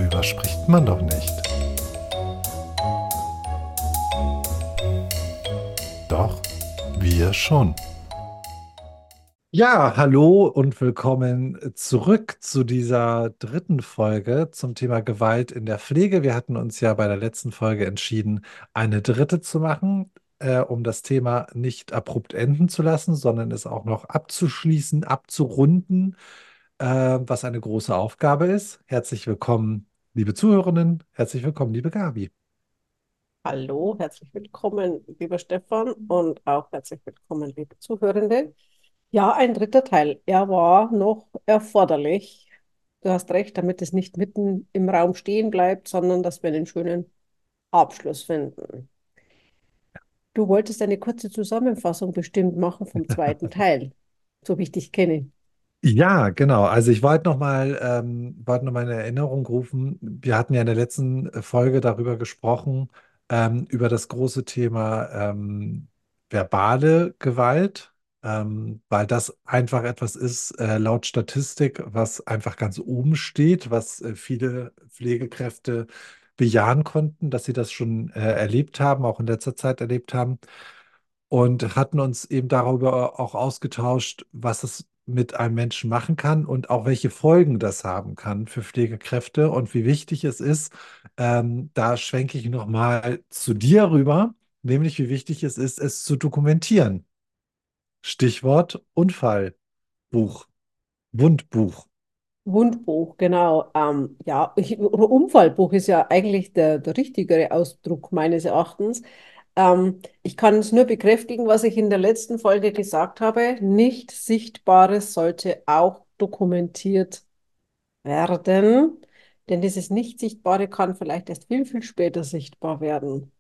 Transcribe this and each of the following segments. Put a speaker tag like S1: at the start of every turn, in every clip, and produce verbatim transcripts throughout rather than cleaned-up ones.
S1: Darüber spricht man doch nicht. Doch, wir schon. Ja, hallo und willkommen zurück zu dieser dritten Folge zum Thema Gewalt in der Pflege. Wir hatten uns ja bei der letzten Folge entschieden, eine dritte zu machen, äh, um das Thema nicht abrupt enden zu lassen, sondern es auch noch abzuschließen, abzurunden, äh, was eine große Aufgabe ist. Herzlich willkommen, liebe Zuhörerinnen. Herzlich willkommen, liebe Gabi.
S2: Hallo, herzlich willkommen, lieber Stefan, und auch herzlich willkommen, liebe Zuhörende. Ja, ein dritter Teil. Er war noch erforderlich. Du hast recht, damit es nicht mitten im Raum stehen bleibt, sondern dass wir einen schönen Abschluss finden. Du wolltest eine kurze Zusammenfassung bestimmt machen vom zweiten Teil, so wie ich dich kenne.
S1: Ja, genau. Also ich wollte noch mal, ähm, wollte noch mal in Erinnerung rufen. Wir hatten ja in der letzten äh, Folge darüber gesprochen, ähm, über das große Thema ähm, verbale Gewalt, ähm, weil das einfach etwas ist, äh, laut Statistik, was einfach ganz oben steht, was äh, viele Pflegekräfte bejahen konnten, dass sie das schon äh, erlebt haben, auch in letzter Zeit erlebt haben und hatten uns eben darüber auch ausgetauscht, was es mit einem Menschen machen kann und auch welche Folgen das haben kann für Pflegekräfte und wie wichtig es ist. Ähm, da schwenke ich nochmal zu dir rüber, nämlich wie wichtig es ist, es zu dokumentieren. Stichwort Unfallbuch, Wundbuch.
S2: Wundbuch, genau. Ähm, ja, ich, oder Unfallbuch ist ja eigentlich der, der richtigere Ausdruck meines Erachtens. Ähm, ich kann es nur bekräftigen, was ich in der letzten Folge gesagt habe. Nicht Sichtbares sollte auch dokumentiert werden, denn dieses Nicht-Sichtbare kann vielleicht erst viel, viel später sichtbar werden.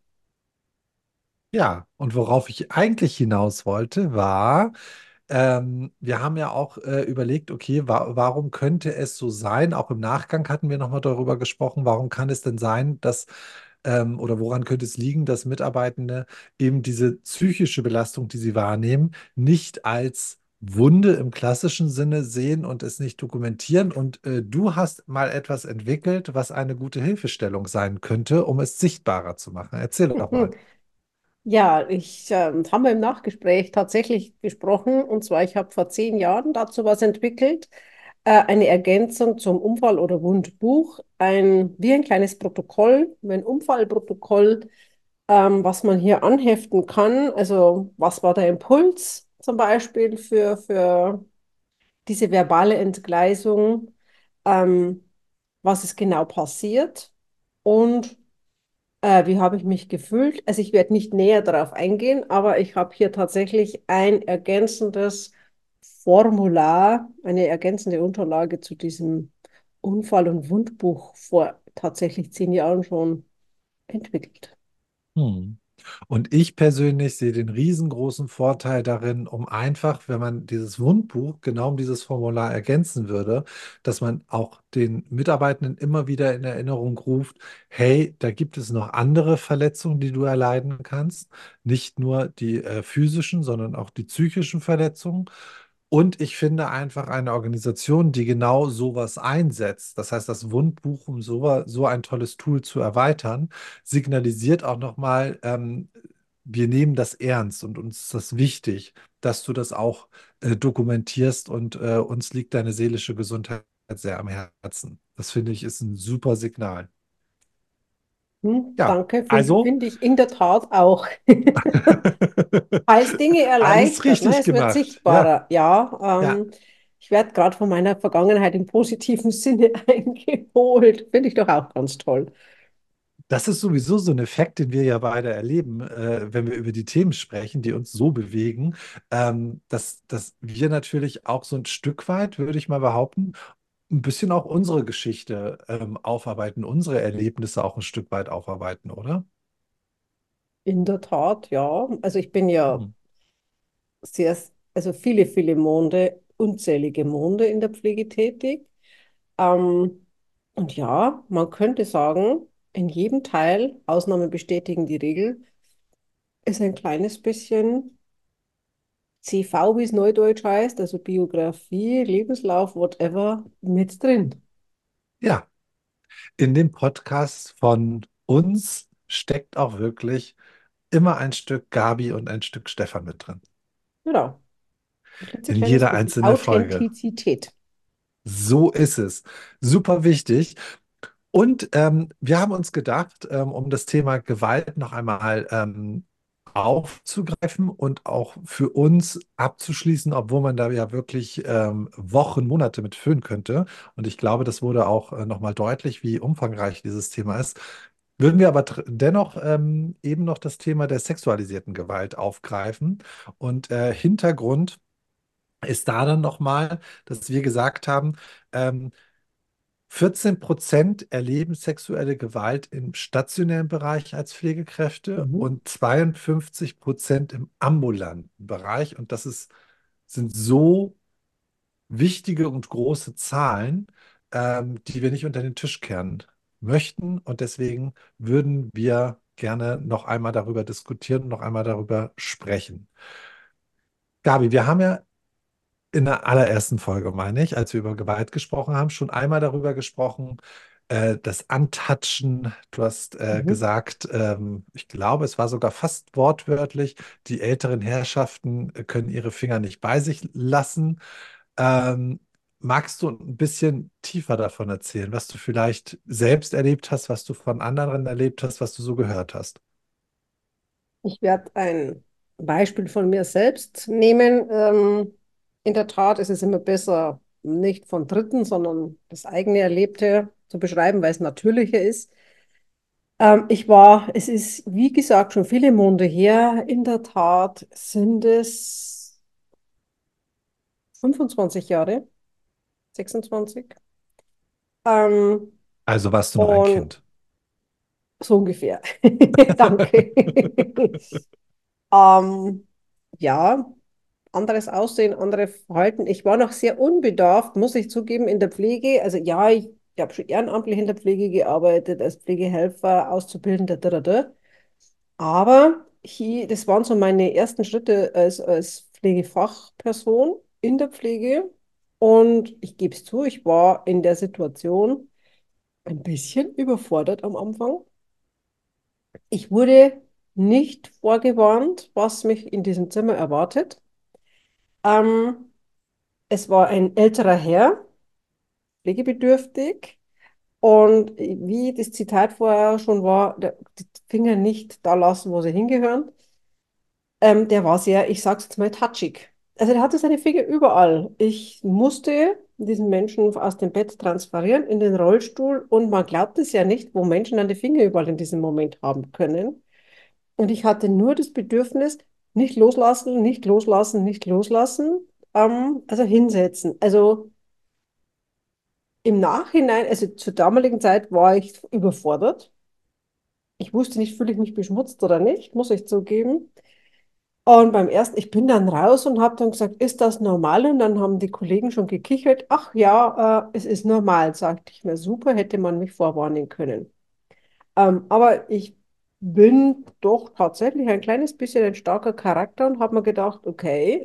S1: Ja, und worauf ich eigentlich hinaus wollte, war, Ähm, wir haben ja auch äh, überlegt, okay, wa warum könnte es so sein? Auch im Nachgang hatten wir nochmal darüber gesprochen, warum kann es denn sein, dass ähm, oder woran könnte es liegen, dass Mitarbeitende eben diese psychische Belastung, die sie wahrnehmen, nicht als Wunde im klassischen Sinne sehen und es nicht dokumentieren. Und äh, du hast mal etwas entwickelt, was eine gute Hilfestellung sein könnte, um es sichtbarer zu machen. Erzähl doch mal.
S2: Ja, ich ähm, haben wir im Nachgespräch tatsächlich besprochen. Und zwar, ich habe vor zehn Jahren dazu was entwickelt, äh, eine Ergänzung zum Unfall- oder Wundbuch, ein, wie ein kleines Protokoll, ein Unfallprotokoll, ähm, was man hier anheften kann. Also, was war der Impuls zum Beispiel für, für diese verbale Entgleisung? Ähm, was ist genau passiert? Und äh, wie habe ich mich gefühlt? Also ich werde nicht näher darauf eingehen, aber ich habe hier tatsächlich ein ergänzendes Formular, eine ergänzende Unterlage zu diesem Unfall- und Wundbuch vor tatsächlich zehn Jahren schon entwickelt.
S1: Hm. Und ich persönlich sehe den riesengroßen Vorteil darin, um einfach, wenn man dieses Wundbuch genau um dieses Formular ergänzen würde, dass man auch den Mitarbeitenden immer wieder in Erinnerung ruft, hey, da gibt es noch andere Verletzungen, die du erleiden kannst. Nicht nur die äh, physischen, sondern auch die psychischen Verletzungen. Und ich finde einfach eine Organisation, die genau sowas einsetzt, das heißt das Wundbuch, um so, so ein tolles Tool zu erweitern, signalisiert auch nochmal, ähm, wir nehmen das ernst und uns ist das wichtig, dass du das auch äh, dokumentierst und äh, uns liegt deine seelische Gesundheit sehr am Herzen. Das finde ich ist ein super Signal.
S2: Hm,
S1: Ja,
S2: danke, finde
S1: also
S2: finde ich in der Tat auch. Als Dinge
S1: alles
S2: erleichtert, ne?
S1: richtig
S2: Es wird
S1: gemacht. Ja,
S2: sichtbarer. Ja,
S1: ja.
S2: ähm, ich werde gerade von meiner Vergangenheit im positiven Sinne eingeholt. Finde ich doch auch ganz toll.
S1: Das ist sowieso so ein Effekt, den wir ja beide erleben, äh, wenn wir über die Themen sprechen, die uns so bewegen, ähm, dass, dass wir natürlich auch so ein Stück weit, würde ich mal behaupten, ein bisschen auch unsere Geschichte ähm, aufarbeiten, unsere Erlebnisse auch ein Stück weit aufarbeiten, oder?
S2: In der Tat, ja. Also ich bin ja
S1: Hm.
S2: sehr, also viele, viele Monde, unzählige Monde in der Pflege tätig. Ähm, und ja, man könnte sagen, in jedem Teil, Ausnahmen bestätigen die Regel, ist ein kleines bisschen C V, wie es neudeutsch heißt, also Biografie, Lebenslauf, whatever, mit drin.
S1: Ja, In dem Podcast von uns steckt auch wirklich immer ein Stück Gabi und ein Stück Stefan mit drin.
S2: Genau. Ein
S1: In
S2: klitzekleines
S1: jeder
S2: bisschen
S1: einzelnen Folge.
S2: Authentizität.
S1: So ist es. Super wichtig. Und ähm, wir haben uns gedacht, ähm, um das Thema Gewalt noch einmal ähm, aufzugreifen und auch für uns abzuschließen, obwohl man da ja wirklich ähm, Wochen, Monate mit füllen könnte. Und ich glaube, das wurde auch äh, nochmal deutlich, wie umfangreich dieses Thema ist. Würden wir aber tr- dennoch ähm, eben noch das Thema der sexualisierten Gewalt aufgreifen. Und äh, Hintergrund ist da dann nochmal, dass wir gesagt haben, ähm, vierzehn Prozent erleben sexuelle Gewalt im stationären Bereich als Pflegekräfte
S2: Mhm.
S1: und zweiundfünfzig Prozent im ambulanten Bereich. Und das ist, sind so wichtige und große Zahlen, ähm, die wir nicht unter den Tisch kehren möchten. Und deswegen würden wir gerne noch einmal darüber diskutieren und noch einmal darüber sprechen. Gabi, wir haben ja in der allerersten Folge, meine ich, als wir über Gewalt gesprochen haben, schon einmal darüber gesprochen, äh, das Antatschen. Du hast äh,
S2: Mhm.
S1: gesagt, ähm, ich glaube, es war sogar fast wortwörtlich, die älteren Herrschaften äh, können ihre Finger nicht bei sich lassen. Ähm, magst du ein bisschen tiefer davon erzählen, was du vielleicht selbst erlebt hast, was du von anderen erlebt hast, was du so gehört hast?
S2: Ich werde ein Beispiel von mir selbst nehmen. Ähm, in der Tat ist es immer besser, nicht von Dritten, sondern das eigene Erlebte zu beschreiben, weil es natürlicher ist. Ähm, ich war, es ist, wie gesagt, schon viele Monde her. In der Tat sind es fünfundzwanzig Jahre, sechsundzwanzig. Ähm,
S1: Also warst du noch ein
S2: und
S1: Kind.
S2: so ungefähr. Danke. Ähm, ja, anderes Aussehen, andere Verhalten. Ich war noch sehr unbedarft, muss ich zugeben, in der Pflege. Also ja, ich, ich habe schon ehrenamtlich in der Pflege gearbeitet, als Pflegehelfer, Auszubildender, da, da, da. Aber hier, das waren so meine ersten Schritte als, als Pflegefachperson in der Pflege. Und ich gebe es zu, ich war in der Situation ein bisschen überfordert am Anfang. Ich wurde nicht vorgewarnt, was mich in diesem Zimmer erwartet. Ähm, Es war ein älterer Herr, pflegebedürftig. Und wie das Zitat vorher schon war, der, die Finger nicht da lassen, wo sie hingehören. Ähm, der war sehr, ich sag's jetzt mal, touchig. Also der hatte seine Finger überall. Ich musste diesen Menschen aus dem Bett transferieren in den Rollstuhl und man glaubt es ja nicht, wo Menschen dann die Finger überall in diesem Moment haben können. Und ich hatte nur das Bedürfnis, nicht loslassen, nicht loslassen, nicht loslassen, ähm, also hinsetzen. Also im Nachhinein, also zur damaligen Zeit war ich überfordert. Ich wusste nicht, fühle ich mich beschmutzt oder nicht, muss ich zugeben. Und beim ersten, ich bin dann raus und habe dann gesagt, ist das normal? Und dann haben die Kollegen schon gekichert. Ach ja, äh, es ist normal, sagte ich mir. Super, hätte man mich vorwarnen können. Ähm, aber ich bin doch tatsächlich ein kleines bisschen ein starker Charakter und habe mir gedacht, okay,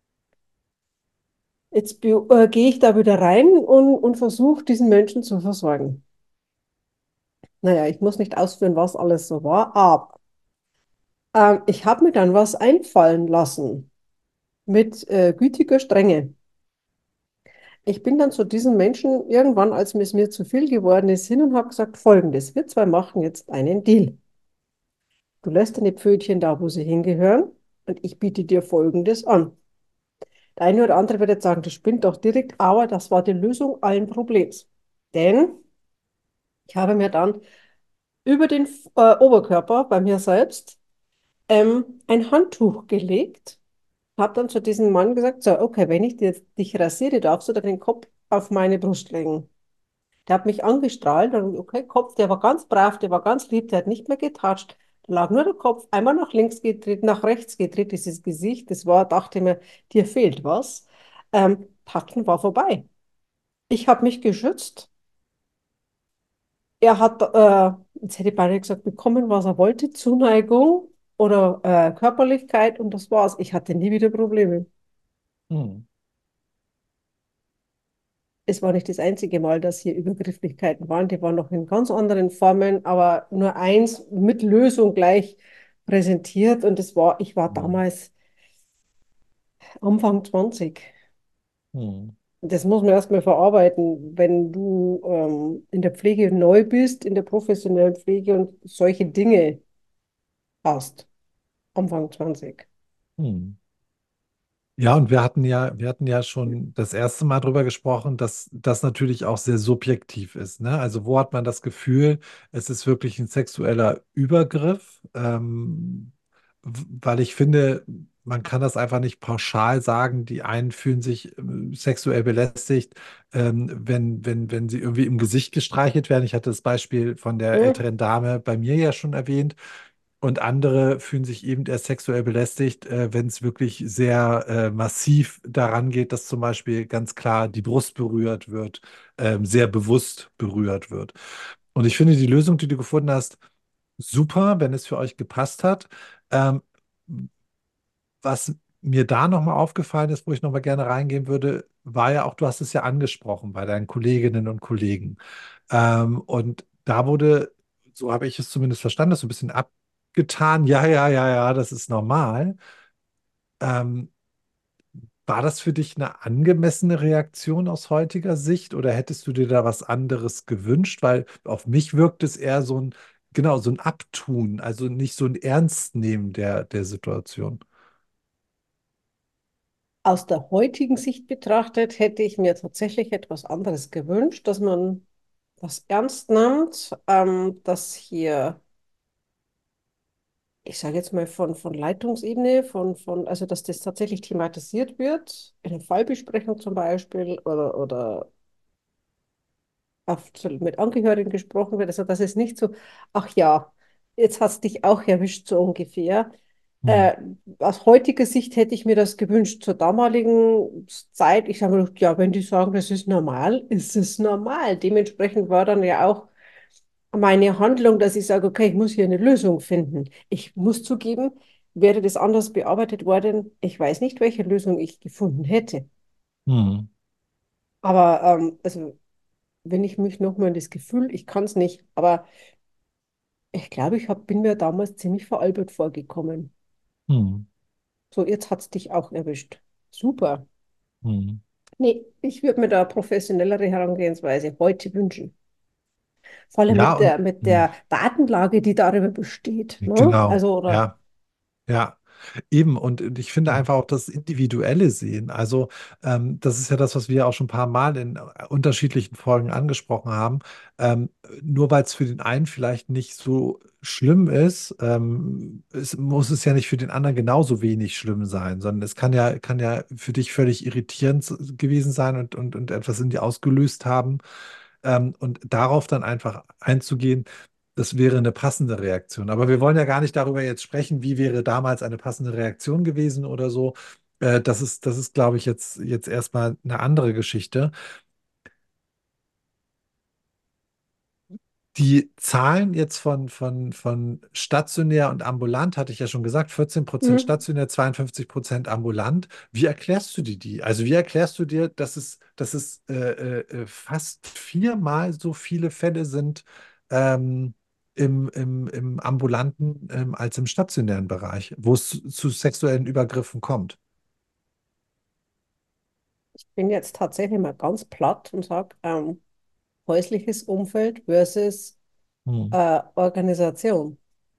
S2: jetzt be- äh, gehe ich da wieder rein und, und versuche, diesen Menschen zu versorgen. Naja, ich muss nicht ausführen, was alles so war, aber ähm, ich habe mir dann was einfallen lassen mit äh, gütiger Strenge. Ich bin dann zu diesen Menschen irgendwann, als es mir zu viel geworden ist, hin und habe gesagt, Folgendes, wir zwei machen jetzt einen Deal. Du lässt deine Pfötchen da, wo sie hingehören, und ich biete dir Folgendes an. Der eine oder andere wird jetzt sagen, das spinnt doch direkt, aber das war die Lösung allen Problems. Denn ich habe mir dann über den äh, Oberkörper bei mir selbst ähm, ein Handtuch gelegt, habe dann zu diesem Mann gesagt, so, okay, wenn ich dir, dich rasiere, darfst du den Kopf auf meine Brust legen. Der hat mich angestrahlt und okay, Kopf, der war ganz brav, der war ganz lieb, der hat nicht mehr getatscht. Da lag nur der Kopf, einmal nach links gedreht, nach rechts gedreht, dieses Gesicht, das war, dachte mir, dir fehlt was. Ähm, Tatschen war vorbei. Ich habe mich geschützt. Er hat, äh, jetzt hätte ich beinahe gesagt, bekommen, was er wollte, Zuneigung oder äh, Körperlichkeit und das war's. Ich hatte nie wieder Probleme.
S1: Hm.
S2: es war nicht das einzige Mal, dass hier Übergrifflichkeiten waren. Die waren noch in ganz anderen Formen, aber nur eins mit Lösung gleich präsentiert. Und es war, ich war
S1: Hm.
S2: damals Anfang zwanzig.
S1: Hm.
S2: Das muss man erstmal verarbeiten, wenn du ähm, in der Pflege neu bist, in der professionellen Pflege und solche Dinge hast. Anfang zwanzig.
S1: Hm. Ja, und wir hatten ja, wir hatten ja schon das erste Mal darüber gesprochen, dass das natürlich auch sehr subjektiv ist, ne? Also wo hat man das Gefühl, es ist wirklich ein sexueller Übergriff? Ähm, w- weil ich finde, man kann das einfach nicht pauschal sagen. Die einen fühlen sich äh, sexuell belästigt, ähm, wenn, wenn, wenn sie irgendwie im Gesicht gestreichelt werden. Ich hatte das Beispiel von der
S2: Hm?
S1: älteren Dame bei mir ja schon erwähnt. Und andere fühlen sich eben erst sexuell belästigt, äh, wenn es wirklich sehr äh, massiv daran geht, dass zum Beispiel ganz klar die Brust berührt wird, ähm, sehr bewusst berührt wird. Und ich finde die Lösung, die du gefunden hast, super, wenn es für euch gepasst hat. Ähm, was mir da nochmal aufgefallen ist, wo ich nochmal gerne reingehen würde, war ja auch, du hast es ja angesprochen bei deinen Kolleginnen und Kollegen. Ähm, und da wurde, so habe ich es zumindest verstanden, das so ein bisschen abgetan. Ja, ja, ja, ja, das ist normal. Ähm, war das für dich eine angemessene Reaktion aus heutiger Sicht oder hättest du dir da was anderes gewünscht? Weil auf mich wirkt es eher so ein, genau, so ein Abtun, also nicht so ein Ernstnehmen der, der Situation.
S2: Aus der heutigen Sicht betrachtet hätte ich mir tatsächlich etwas anderes gewünscht, dass man das ernst nimmt, ähm, dass hier, ich sage jetzt mal von, von Leitungsebene, von, von, also dass das tatsächlich thematisiert wird, in einer Fallbesprechung zum Beispiel oder, oder auf, mit Angehörigen gesprochen wird. Also dass es nicht so, ach ja, jetzt hat es dich auch erwischt, so ungefähr.
S1: Hm,
S2: Äh, aus heutiger Sicht hätte ich mir das gewünscht. Zur damaligen Zeit, ich habe mir gedacht, ja, wenn die sagen, das ist normal, ist es normal. Dementsprechend war dann ja auch meine Handlung, dass ich sage, okay, ich muss hier eine Lösung finden. Ich muss zugeben, wäre das anders bearbeitet worden, ich weiß nicht, welche Lösung ich gefunden hätte.
S1: hm,
S2: Aber ähm, also, wenn ich mich nochmal in das Gefühl, ich kann es nicht, aber ich glaube, ich hab, bin mir damals ziemlich veralbert vorgekommen.
S1: hm,
S2: So, jetzt hat es dich auch erwischt. Super.
S1: hm.
S2: Nee, ich würde mir da professionellere Herangehensweise heute wünschen. Vor allem
S1: Ja,
S2: mit
S1: und
S2: der, mit
S1: hm,
S2: der Datenlage, die darüber besteht. Ne?
S1: genau,
S2: Also, oder
S1: ja. Ja, eben. Und ich finde einfach auch das individuelle Sehen. Also, ähm, das ist ja das, was wir auch schon ein paar Mal in äh, unterschiedlichen Folgen angesprochen haben. Ähm, nur weil es für den einen vielleicht nicht so schlimm ist, ähm, es, muss es ja nicht für den anderen genauso wenig schlimm sein, sondern es kann ja, kann ja für dich völlig irritierend gewesen sein und, und, und etwas in dir ausgelöst haben. Ähm, und darauf dann einfach einzugehen, das wäre eine passende Reaktion. Aber wir wollen ja gar nicht darüber jetzt sprechen, wie wäre damals eine passende Reaktion gewesen oder so. Äh, das ist, das ist, glaube ich, jetzt, jetzt erstmal eine andere Geschichte. Die Zahlen jetzt von, von, von stationär und ambulant, hatte ich ja schon gesagt, vierzehn Prozent
S2: hm,
S1: stationär, zweiundfünfzig Prozent ambulant. Wie erklärst du dir die? Also wie erklärst du dir, dass es, dass es äh, äh, äh, fast viermal so viele Fälle sind ähm, im, im, im ambulanten ähm, als im stationären Bereich, wo es zu, zu sexuellen Übergriffen kommt?
S2: ich bin jetzt tatsächlich mal ganz platt und sage, ähm, häusliches Umfeld versus
S1: Hm.
S2: äh, Organisation.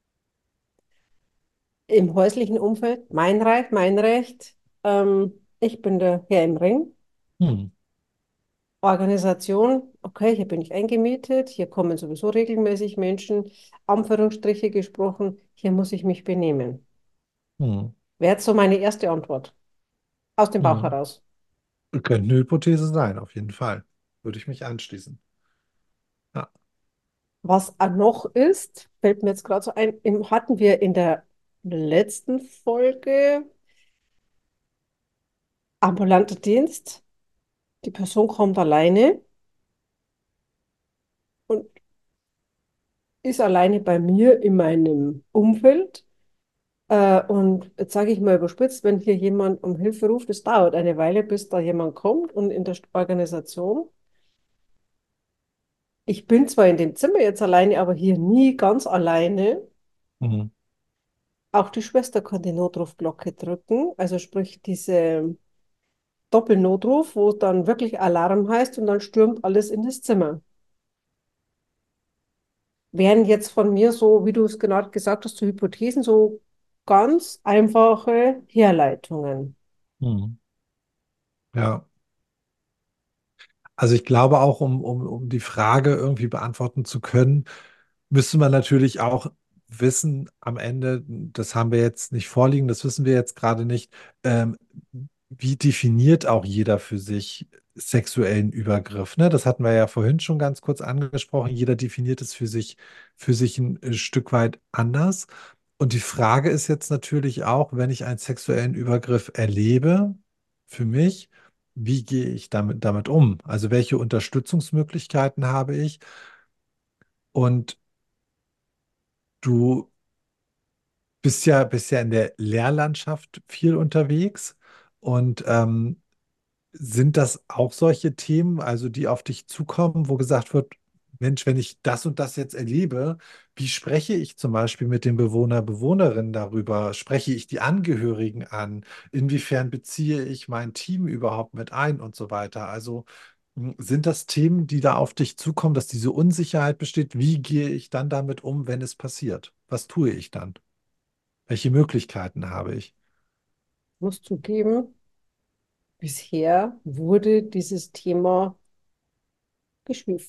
S2: Im häuslichen Umfeld, mein Reich, mein Recht. Ähm, ich bin der Herr im Ring.
S1: Hm.
S2: Organisation, okay, hier bin ich eingemietet, hier kommen sowieso regelmäßig Menschen, Anführungsstriche gesprochen, hier muss ich mich benehmen.
S1: Hm.
S2: Wäre jetzt so meine erste Antwort. Aus dem Bauch
S1: Hm.
S2: heraus.
S1: Könnte eine Hypothese sein, auf jeden Fall. Würde ich mich anschließen. Ja.
S2: Was auch noch ist, fällt mir jetzt gerade so ein, im, hatten wir in der letzten Folge ambulanter Dienst. Die Person kommt alleine und ist alleine bei mir in meinem Umfeld. Äh, und jetzt sage ich mal überspitzt, wenn hier jemand um Hilfe ruft, es dauert eine Weile, bis da jemand kommt. Und in der Organisation, ich bin zwar in dem Zimmer jetzt alleine, aber hier nie ganz alleine.
S1: Mhm.
S2: Auch die Schwester kann die Notrufglocke drücken, also sprich diese Doppelnotruf, wo dann wirklich Alarm heißt und dann stürmt alles in das Zimmer. Wären jetzt von mir so, wie du es gerade gesagt hast, so Hypothesen, so ganz einfache Herleitungen.
S1: Mhm. Ja. Also ich glaube auch, um, um, um die Frage irgendwie beantworten zu können, müsste man natürlich auch wissen am Ende, das haben wir jetzt nicht vorliegen, das wissen wir jetzt gerade nicht, ähm, wie definiert auch jeder für sich sexuellen Übergriff, ne? Das hatten wir ja vorhin schon ganz kurz angesprochen. Jeder definiert es für sich, für sich ein äh, Stück weit anders. Und die Frage ist jetzt natürlich auch, wenn ich einen sexuellen Übergriff erlebe, für mich, wie gehe ich damit, damit um? Also welche Unterstützungsmöglichkeiten habe ich? Und du bist ja, bist ja in der Lehrlandschaft viel unterwegs. Und ähm, sind das auch solche Themen, also die auf dich zukommen, wo gesagt wird, Mensch, wenn ich das und das jetzt erlebe, wie spreche ich zum Beispiel mit den Bewohner, Bewohnerinnen darüber? Spreche ich die Angehörigen an? Inwiefern beziehe ich mein Team überhaupt mit ein und so weiter? Also mh, sind das Themen, die da auf dich zukommen, dass diese Unsicherheit besteht? Wie gehe ich dann damit um, wenn es passiert? Was tue ich dann? Welche Möglichkeiten habe ich?
S2: Muss zugeben, bisher wurde dieses Thema geschwiegen,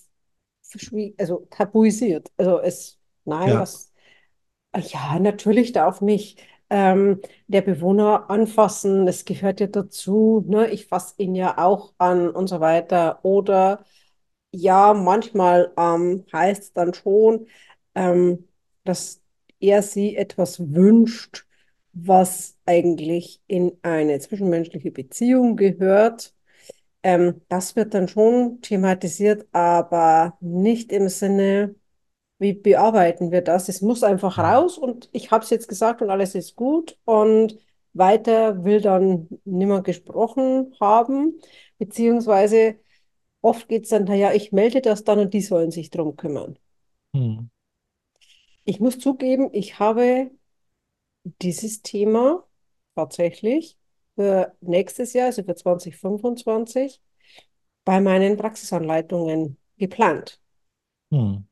S2: also tabuisiert. Also es, nein,
S1: Ja.
S2: was, ja, natürlich darf mich ähm, der Bewohner anfassen, das gehört ja dazu, ne? Ich fasse ihn ja auch an und so weiter. Oder ja, manchmal ähm, heißt es dann schon, ähm, dass er sie etwas wünscht, was eigentlich in eine zwischenmenschliche Beziehung gehört. Ähm, das wird dann schon thematisiert, aber nicht im Sinne, wie bearbeiten wir das? Es muss einfach
S1: Mhm.
S2: raus und ich habe es jetzt gesagt und alles ist gut und weiter will dann niemand gesprochen haben, beziehungsweise oft geht es dann, naja, ich melde das dann und die sollen sich drum kümmern.
S1: Mhm.
S2: Ich muss zugeben, ich habe dieses Thema tatsächlich für nächstes Jahr, also für zwanzig fünfundzwanzig, bei meinen Praxisanleitungen geplant.
S1: Mhm.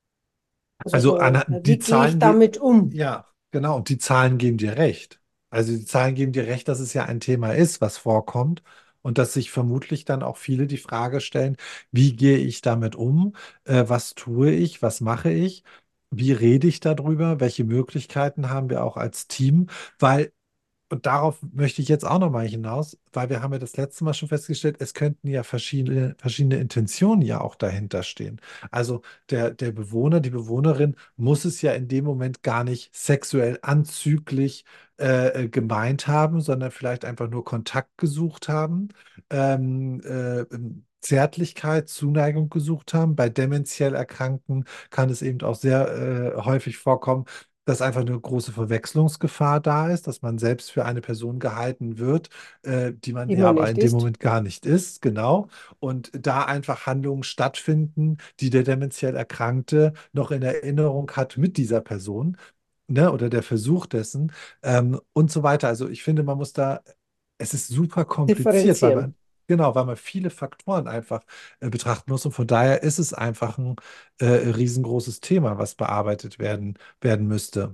S2: Also
S1: Also
S2: so,
S1: an,
S2: wie
S1: die
S2: gehe ich
S1: Zahlen, ge-
S2: damit um?
S1: ja, genau, und die Zahlen geben dir recht. Also die Zahlen geben dir recht, dass es ja ein Thema ist, was vorkommt und dass sich vermutlich dann auch viele die Frage stellen, wie gehe ich damit um? Äh, was tue ich? Was mache ich? Wie rede ich darüber? Welche Möglichkeiten haben wir auch als Team? Weil und darauf möchte ich jetzt auch nochmal hinaus, weil wir haben ja das letzte Mal schon festgestellt, es könnten ja verschiedene, verschiedene Intentionen ja auch dahinter stehen. Also der, der Bewohner, die Bewohnerin muss es ja in dem Moment gar nicht sexuell anzüglich äh, äh, gemeint haben, sondern vielleicht einfach nur Kontakt gesucht haben, ähm, äh, ähm, Zärtlichkeit, Zuneigung gesucht haben. Bei dementiell Erkrankten kann es eben auch sehr äh, häufig vorkommen, dass einfach eine große Verwechslungsgefahr da ist, dass man selbst für eine Person gehalten wird, äh, die man
S2: Die
S1: ja
S2: man
S1: aber in
S2: nicht
S1: dem
S2: ist.
S1: Moment gar nicht ist, genau. Und da einfach Handlungen stattfinden, die der dementiell Erkrankte noch in Erinnerung hat mit dieser Person, ne, oder der Versuch dessen, ähm, und so weiter. Also ich finde, man muss da, es ist super kompliziert, weil
S2: Differenzieren.
S1: man, genau, weil man viele Faktoren einfach äh, betrachten muss. Und von daher ist es einfach ein äh, riesengroßes Thema, was bearbeitet werden, werden müsste.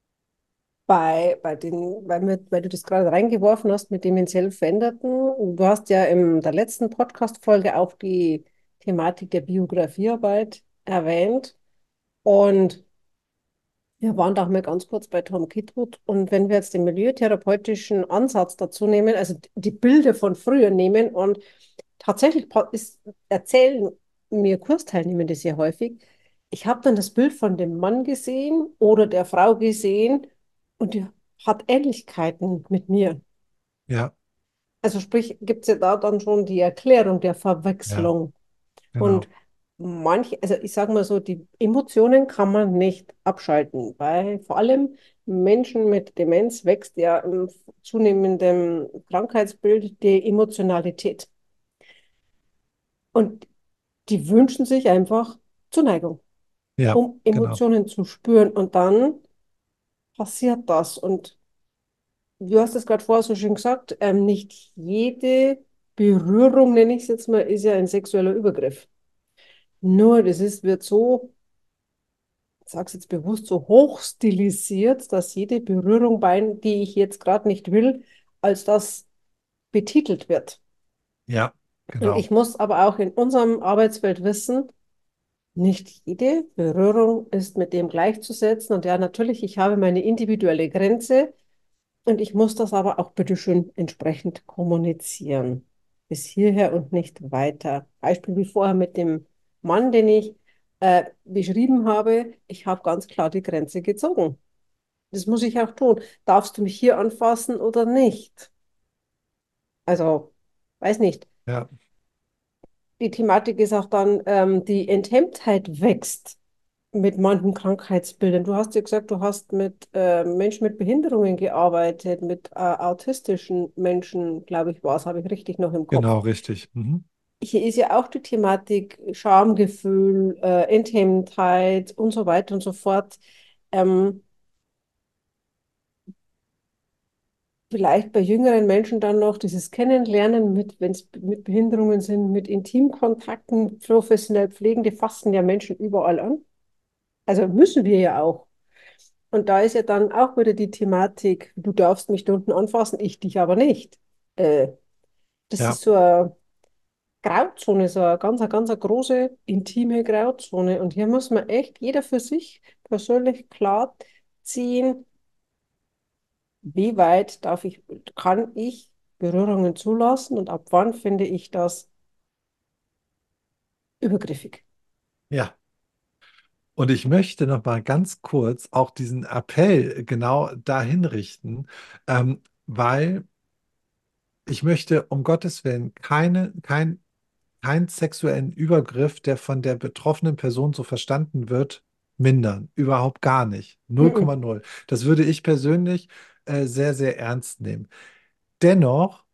S2: Bei, bei den, weil, wir, weil du das gerade reingeworfen hast mit dementiell Veränderten. Du hast ja in der letzten Podcast-Folge auch die Thematik der Biografiearbeit erwähnt. Und wir waren da auch mal ganz kurz bei Tom Kitwood. Und wenn wir jetzt den milieutherapeutischen Ansatz dazu nehmen, also die Bilder von früher nehmen und tatsächlich pa- ist, erzählen mir Kursteilnehmende sehr häufig, ich habe dann das Bild von dem Mann gesehen oder der Frau gesehen und die hat Ähnlichkeiten mit mir.
S1: Ja,
S2: Also sprich, gibt es ja da dann schon die Erklärung der
S1: ja,
S2: Verwechslung. Und
S1: genau.
S2: manche, also ich sage mal so, die Emotionen kann man nicht abschalten, weil vor allem Menschen mit Demenz wächst ja im zunehmenden Krankheitsbild die Emotionalität. Und die wünschen sich einfach Zuneigung,
S1: Ja,
S2: um
S1: genau.
S2: Emotionen zu spüren. Und dann passiert das. Und du hast es gerade vorher so schön gesagt, ähm, nicht jede Berührung, nenne ich es jetzt mal, ist ja ein sexueller Übergriff. Nur das ist, wird so, ich sage es jetzt bewusst, so hoch stilisiert, dass jede Berührung, bei, die ich jetzt gerade nicht will, als das betitelt wird.
S1: Ja,
S2: Und ich
S1: genau.
S2: muss aber auch in unserem Arbeitsfeld wissen, nicht jede Berührung ist mit dem gleichzusetzen. Und ja, natürlich, ich habe meine individuelle Grenze und ich muss das aber auch bitteschön entsprechend kommunizieren. Bis hierher und nicht weiter. Beispiel wie vorher mit dem Mann, den ich äh, beschrieben habe. Ich habe ganz klar die Grenze gezogen. Das muss ich auch tun. Darfst du mich hier anfassen oder nicht? Also, weiß nicht.
S1: Ja,
S2: Die Thematik ist auch dann, ähm, die Enthemmtheit wächst mit manchen Krankheitsbildern. Du hast ja gesagt, du hast mit äh, Menschen mit Behinderungen gearbeitet, mit äh, autistischen Menschen, glaube ich, war es, habe ich richtig noch im Kopf.
S1: genau, richtig. Mhm.
S2: Hier ist ja auch die Thematik Schamgefühl, äh, Enthemmtheit und so weiter und so fort. Ähm, Vielleicht bei jüngeren Menschen dann noch dieses Kennenlernen mit, wenn es mit Behinderungen sind, mit Intimkontakten, professionell pflegen, die fassen ja Menschen überall an. Also müssen wir ja auch. Und da ist ja dann auch wieder die Thematik, du darfst mich da unten anfassen, ich dich aber nicht. Äh, Das
S1: Ja,
S2: ist so eine Grauzone, so eine ganz, eine ganz eine große, intime Grauzone. Und hier muss man echt jeder für sich persönlich klar ziehen, wie weit darf ich, kann ich Berührungen zulassen und ab wann finde ich das übergriffig.
S1: ja. Und ich möchte noch mal ganz kurz auch diesen Appell genau dahin richten, ähm, weil ich möchte um Gottes Willen keine, kein, keinen sexuellen Übergriff, der von der betroffenen Person so verstanden wird, mindern. Überhaupt gar nicht. null Komma
S2: Mhm.
S1: null. Das würde ich persönlich äh, sehr, sehr ernst nehmen. Dennoch,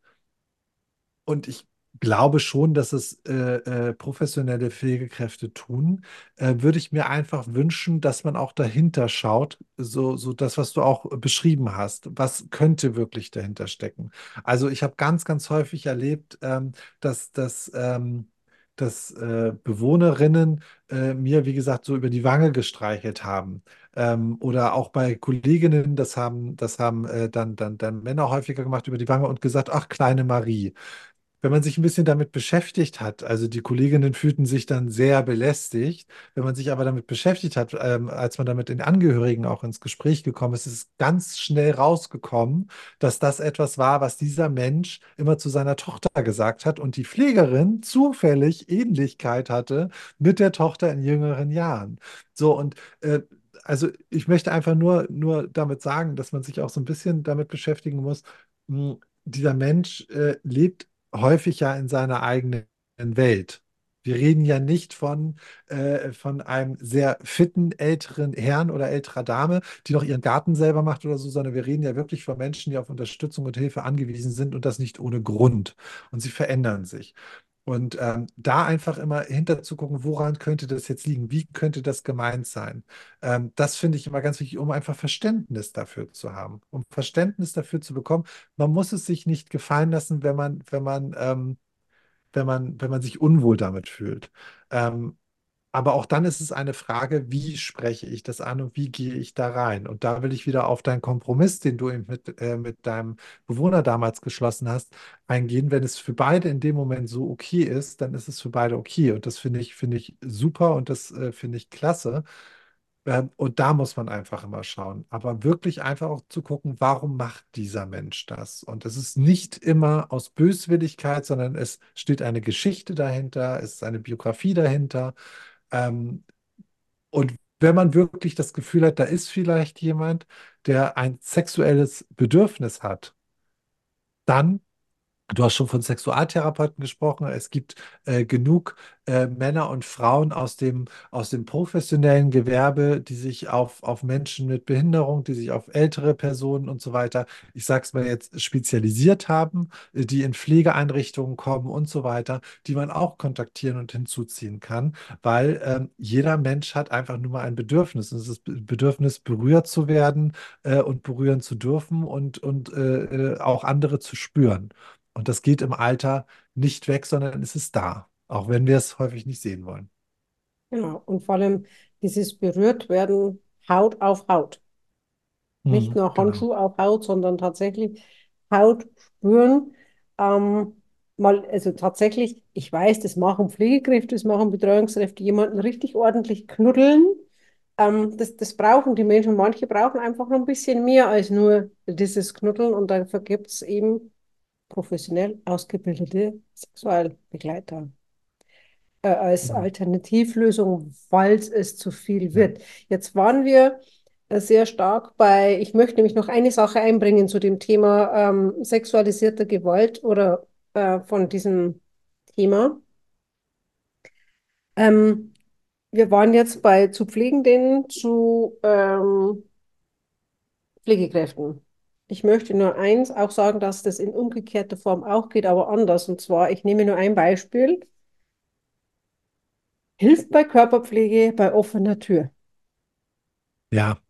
S1: und ich glaube schon, dass es äh, äh, professionelle Pflegekräfte tun, äh, würde ich mir einfach wünschen, dass man auch dahinter schaut, so, so das, was du auch beschrieben hast. Was könnte wirklich dahinter stecken? Also ich habe ganz, ganz häufig erlebt, ähm, dass, dass, ähm, dass äh, Bewohnerinnen äh, mir, wie gesagt, so über die Wange gestreichelt haben. Ähm, oder auch bei Kolleginnen, das haben, das haben äh, dann, dann, dann Männer häufiger gemacht über die Wange und gesagt, ach, kleine Marie. Wenn man sich ein bisschen damit beschäftigt hat, also die Kolleginnen fühlten sich dann sehr belästigt. Wenn man sich aber damit beschäftigt hat, ähm, als man damit den Angehörigen auch ins Gespräch gekommen ist, ist es ganz schnell rausgekommen, dass das etwas war, was dieser Mensch immer zu seiner Tochter gesagt hat und die Pflegerin zufällig Ähnlichkeit hatte mit der Tochter in jüngeren Jahren. So und äh, also ich möchte einfach nur, nur damit sagen, dass man sich auch so ein bisschen damit beschäftigen muss. Mh, dieser Mensch äh, lebt häufig ja in seiner eigenen Welt. Wir reden ja nicht von, äh, von einem sehr fitten älteren Herrn oder älterer Dame, die noch ihren Garten selber macht oder so, sondern wir reden ja wirklich von Menschen, die auf Unterstützung und Hilfe angewiesen sind und das nicht ohne Grund. Und sie verändern sich. Und ähm, da einfach immer hinter zu gucken, woran könnte das jetzt liegen? Wie könnte das gemeint sein? Ähm, das finde ich immer ganz wichtig, um einfach Verständnis dafür zu haben, um Verständnis dafür zu bekommen. Man muss es sich nicht gefallen lassen, wenn man, wenn man, ähm, wenn man, wenn man sich unwohl damit fühlt. Ähm, aber auch dann ist es eine Frage, wie spreche ich das an und wie gehe ich da rein? Und da will ich wieder auf deinen Kompromiss, den du eben mit, äh, mit deinem Bewohner damals geschlossen hast, eingehen. Wenn es für beide in dem Moment so okay ist, dann ist es für beide okay. Und das finde ich, finde ich super und das äh, finde ich klasse. Ähm, und da muss man einfach immer schauen. Aber wirklich einfach auch zu gucken, warum macht dieser Mensch das? Und es ist nicht immer aus Böswilligkeit, sondern es steht eine Geschichte dahinter, es ist eine Biografie dahinter. Ähm, und wenn man wirklich das Gefühl hat, da ist vielleicht jemand, der ein sexuelles Bedürfnis hat, dann Du hast schon von Sexualtherapeuten gesprochen. Es gibt äh, genug äh, Männer und Frauen aus dem, aus dem professionellen Gewerbe, die sich auf, auf Menschen mit Behinderung, die sich auf ältere Personen und so weiter, ich sag's mal jetzt, spezialisiert haben, äh, die in Pflegeeinrichtungen kommen und so weiter, die man auch kontaktieren und hinzuziehen kann, weil ähm, jeder Mensch hat einfach nur mal ein Bedürfnis. Und es ist das Bedürfnis, berührt zu werden äh, und berühren zu dürfen und, und äh, äh, auch andere zu spüren. Und das geht im Alter nicht weg, sondern es ist da, auch wenn wir es häufig nicht sehen wollen.
S2: Genau. Und vor allem dieses berührt werden Haut auf Haut. Nicht
S1: Mhm,
S2: nur
S1: genau.
S2: Handschuh auf Haut, sondern tatsächlich Haut spüren. Ähm, mal, also tatsächlich, ich weiß, das machen Pflegekräfte, das machen Betreuungskräfte, jemanden richtig ordentlich knuddeln. Ähm, das, das brauchen die Menschen. Manche brauchen einfach noch ein bisschen mehr als nur dieses Knuddeln und dafür gibt es eben professionell ausgebildete Sexualbegleiter äh, als
S1: Genau.
S2: Alternativlösung, falls es zu viel
S1: Ja.
S2: wird. Jetzt waren wir äh, sehr stark bei, ich möchte nämlich noch eine Sache einbringen zu dem Thema ähm, sexualisierte Gewalt oder äh, von diesem Thema. Ähm, Wir waren jetzt bei zu Pflegenden, zu ähm, Pflegekräften. Ich möchte nur eins auch sagen, dass das in umgekehrter Form auch geht, aber anders. Und zwar, ich nehme nur ein Beispiel. Hilft bei Körperpflege bei offener Tür
S1: Ja.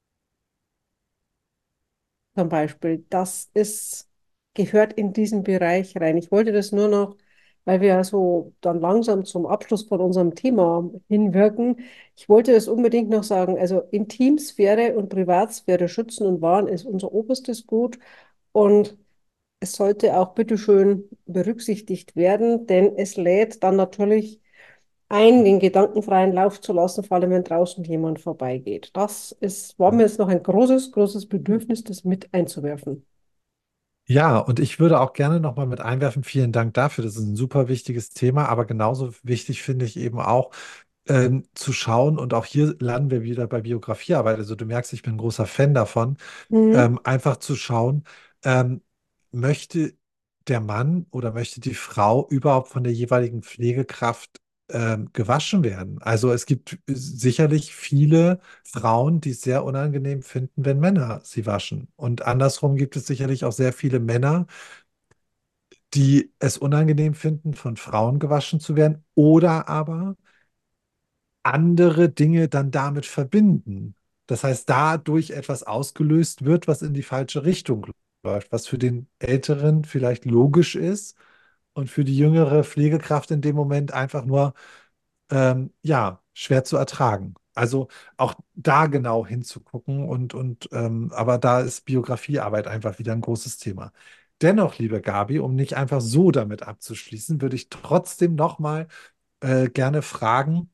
S2: zum Beispiel. Das ist, gehört in diesen Bereich rein. Ich wollte das nur noch, weil wir ja so dann langsam zum Abschluss von unserem Thema hinwirken. Ich wollte das unbedingt noch sagen. Also Intimsphäre und Privatsphäre schützen und wahren ist unser oberstes Gut. Und es sollte auch bitteschön berücksichtigt werden, denn es lädt dann natürlich ein, den gedankenfreien Lauf zu lassen, vor allem wenn draußen jemand vorbeigeht. Das ist, war mir jetzt noch ein großes, großes Bedürfnis, das mit einzuwerfen.
S1: Ja, und ich würde auch gerne nochmal mit einwerfen, vielen Dank dafür. Das ist ein super wichtiges Thema, aber genauso wichtig finde ich eben auch, ähm, zu schauen, und auch hier landen wir wieder bei Biografiearbeit. Also du merkst, ich bin ein großer Fan davon,
S2: Mhm.
S1: ähm, einfach zu schauen, ähm, möchte der Mann oder möchte die Frau überhaupt von der jeweiligen Pflegekraft ähm, gewaschen werden? Also es gibt sicherlich viele Frauen, die es sehr unangenehm finden, wenn Männer sie waschen. Und andersrum gibt es sicherlich auch sehr viele Männer, die es unangenehm finden, von Frauen gewaschen zu werden oder aber andere Dinge dann damit verbinden. Das heißt, dadurch etwas ausgelöst wird, was in die falsche Richtung läuft, was für den Älteren vielleicht logisch ist und für die jüngere Pflegekraft in dem Moment einfach nur, ähm, ja, schwer zu ertragen. Also auch da genau hinzugucken und, und ähm, aber da ist Biografiearbeit einfach wieder ein großes Thema. Dennoch, liebe Gabi, um nicht einfach so damit abzuschließen, würde ich trotzdem nochmal äh, gerne fragen,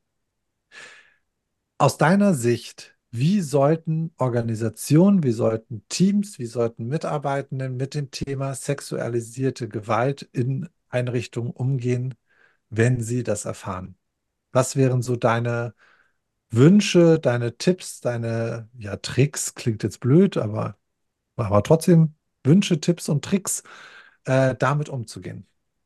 S1: aus deiner Sicht, wie sollten Organisationen, wie sollten Teams, wie sollten Mitarbeitenden mit dem Thema sexualisierte Gewalt in Einrichtungen umgehen, wenn sie das erfahren? Was wären so deine Wünsche, deine Tipps, deine, ja, Tricks, klingt jetzt blöd, aber, aber trotzdem Wünsche, Tipps und Tricks, äh, damit umzugehen?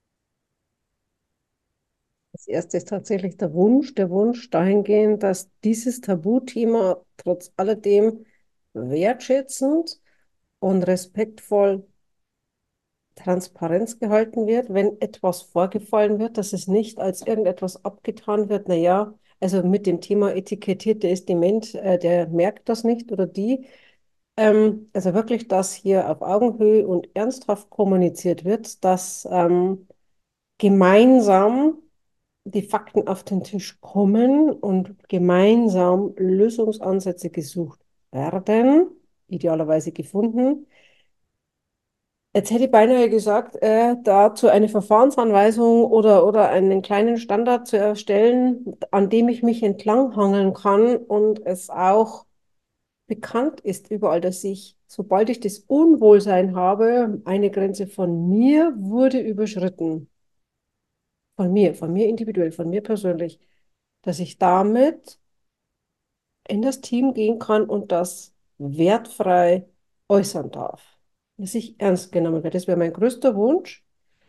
S2: Das erste ist tatsächlich der Wunsch, der Wunsch dahingehend, dass dieses Tabuthema trotz alledem wertschätzend und respektvoll Transparenz gehalten wird, wenn etwas vorgefallen wird, dass es nicht als irgendetwas abgetan wird. Naja, also mit dem Thema etikettiert, der ist dement, äh, der merkt das nicht oder die. Ähm, also wirklich, dass hier auf Augenhöhe und ernsthaft kommuniziert wird, dass ähm, gemeinsam die Fakten auf den Tisch kommen und gemeinsam Lösungsansätze gesucht werden, idealerweise gefunden. Jetzt hätte ich beinahe gesagt, äh, dazu eine Verfahrensanweisung oder, oder einen kleinen Standard zu erstellen, an dem ich mich entlanghangeln kann und es auch bekannt ist überall, dass ich, sobald ich das Unwohlsein habe, eine Grenze von mir wurde überschritten, von mir, von mir individuell, von mir persönlich, dass ich damit in das Team gehen kann und das wertfrei äußern darf, dass ich ernst genommen werde. Das wäre mein größter Wunsch.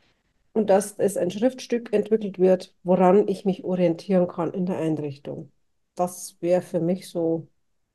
S2: und dass es ein Schriftstück entwickelt wird, woran ich mich orientieren kann in der Einrichtung. Das wäre für mich so,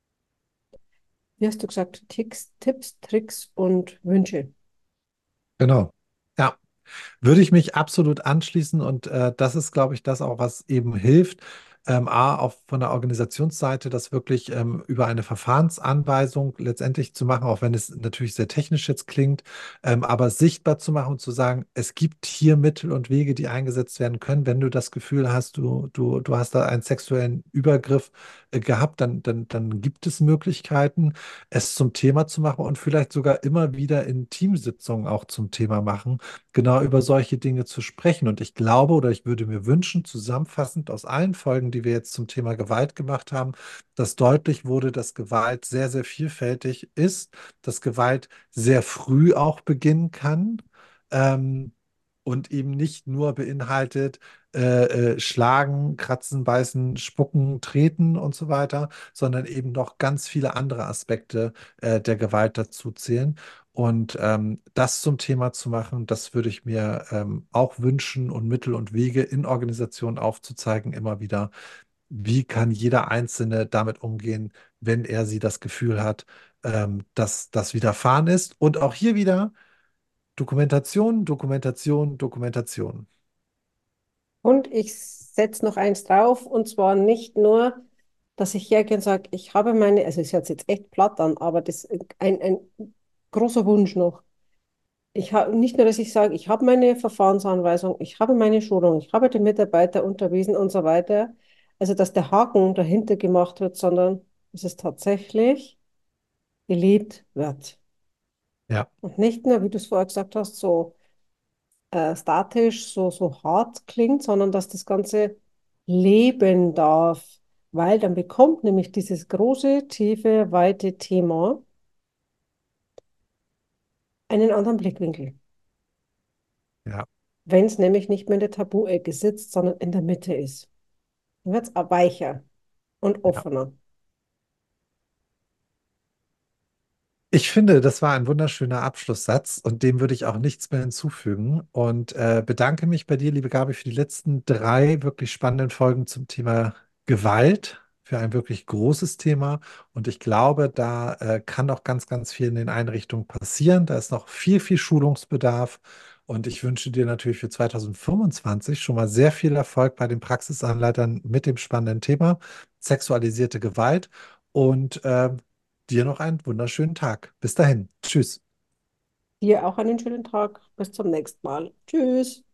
S2: wie hast du gesagt, Ticks, Tipps, Tricks und Wünsche.
S1: Genau. Ja. Würde ich mich absolut anschließen und äh, das ist, glaube ich, das auch, was eben hilft. Ähm, A, auch von der Organisationsseite, das wirklich ähm, über eine Verfahrensanweisung letztendlich zu machen, auch wenn es natürlich sehr technisch jetzt klingt, ähm, aber sichtbar zu machen und zu sagen, es gibt hier Mittel und Wege, die eingesetzt werden können. Wenn du das Gefühl hast, du, du, du hast da einen sexuellen Übergriff äh, gehabt, dann, dann, dann gibt es Möglichkeiten, es zum Thema zu machen und vielleicht sogar immer wieder in Teamsitzungen auch zum Thema machen, genau über solche Dinge zu sprechen. Und ich glaube oder ich würde mir wünschen, zusammenfassend aus allen Folgen, die wir jetzt zum Thema Gewalt gemacht haben, dass deutlich wurde, dass Gewalt sehr, sehr vielfältig ist, dass Gewalt sehr früh auch beginnen kann. Ähm, und eben nicht nur beinhaltet, äh, äh, schlagen, kratzen, beißen, spucken, treten und so weiter, sondern eben noch ganz viele andere Aspekte äh, der Gewalt dazu zählen. Und ähm, das zum Thema zu machen, das würde ich mir ähm, auch wünschen und Mittel und Wege in Organisationen aufzuzeigen, immer wieder. Wie kann jeder Einzelne damit umgehen, wenn er sie das Gefühl hat, ähm, dass das widerfahren ist? Und auch hier wieder Dokumentation, Dokumentation, Dokumentation.
S2: Und ich setze noch eins drauf, und zwar nicht nur, dass ich hergehe und sage, ich habe meine, also es hört sich jetzt echt platt an, aber das ist ein, ein großer Wunsch noch. Ich habe nicht nur, dass ich sage, ich habe meine Verfahrensanweisung, ich habe meine Schulung, ich habe den Mitarbeiter unterwiesen und so weiter. Also, dass der Haken dahinter gemacht wird, sondern dass es tatsächlich gelebt wird.
S1: Ja,
S2: Und nicht nur, wie du es vorher gesagt hast, so äh, statisch, so, so hart klingt, sondern dass das Ganze leben darf. Weil dann bekommt nämlich dieses große, tiefe, weite Thema einen anderen Blickwinkel.
S1: ja,
S2: Wenn es nämlich nicht mehr in der Tabu-Ecke sitzt, sondern in der Mitte ist. Dann wird es weicher und
S1: ja.
S2: offener.
S1: Ich finde, das war ein wunderschöner Abschlusssatz und dem würde ich auch nichts mehr hinzufügen und äh, bedanke mich bei dir, liebe Gabi, für die letzten drei wirklich spannenden Folgen zum Thema Gewalt, für ein wirklich großes Thema. Und ich glaube, da äh, kann noch ganz, ganz viel in den Einrichtungen passieren. Da ist noch viel, viel Schulungsbedarf. Und ich wünsche dir natürlich für zwanzig fünfundzwanzig schon mal sehr viel Erfolg bei den Praxisanleitern mit dem spannenden Thema sexualisierte Gewalt. Und ähm, dir noch einen wunderschönen Tag. Bis dahin. Tschüss.
S2: Dir auch einen schönen Tag. Bis zum nächsten Mal. Tschüss.